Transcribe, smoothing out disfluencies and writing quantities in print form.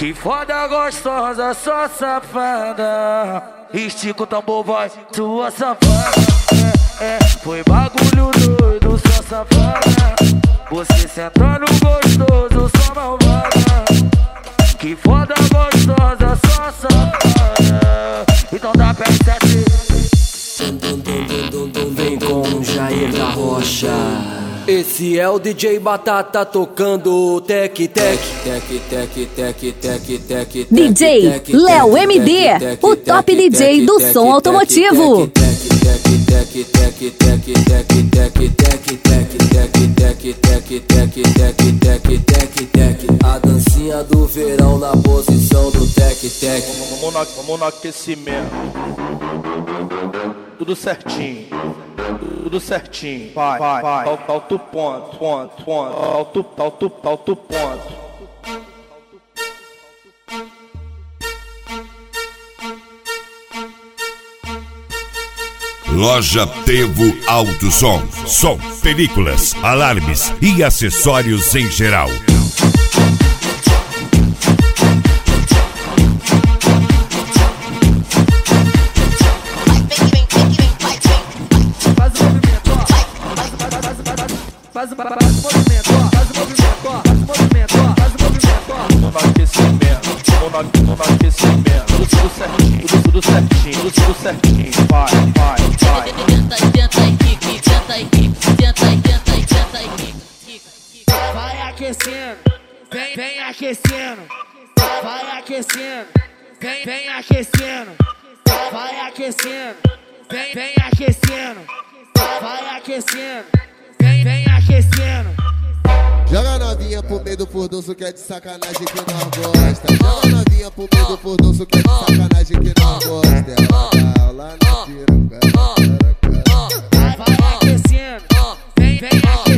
Que foda gostosa, só safada. Estica o tambor, vai, sua safada. Foi bagulho doido, só safada. Você sentando gostoso, só malvada. Que foda gostosa, só safada. Então dá pé 7. Vem com Jair da Rocha. Esse é o DJ Batata tocando tec tec tec tec tec tec tec. DJ Léo MD, o top DJ do som automotivo. A dancinha do verão na posição do tec tec. Vamos no aquecimento. Tudo certinho. Tudo certinho, vai. Alto ponto. Alto ponto. Loja Trevo Autosom. Som, películas, alarmes e acessórios em geral. Faz o movimento, Vamos no aquecimento. Tudo certinho, vai. vai aquecendo, vem aquecendo, vai aquecendo, vem aquecendo, vai aquecendo, vem aquecendo, vai aquecendo, vem aquecendo. Joga novinha pro meio do furdoso que é de sacanagem que nós gosta. Joga novinha pro meio do furdoso que é de sacanagem que nós gosta. Ela dá aula na piroca. Vai aquecendo, vem aquecendo.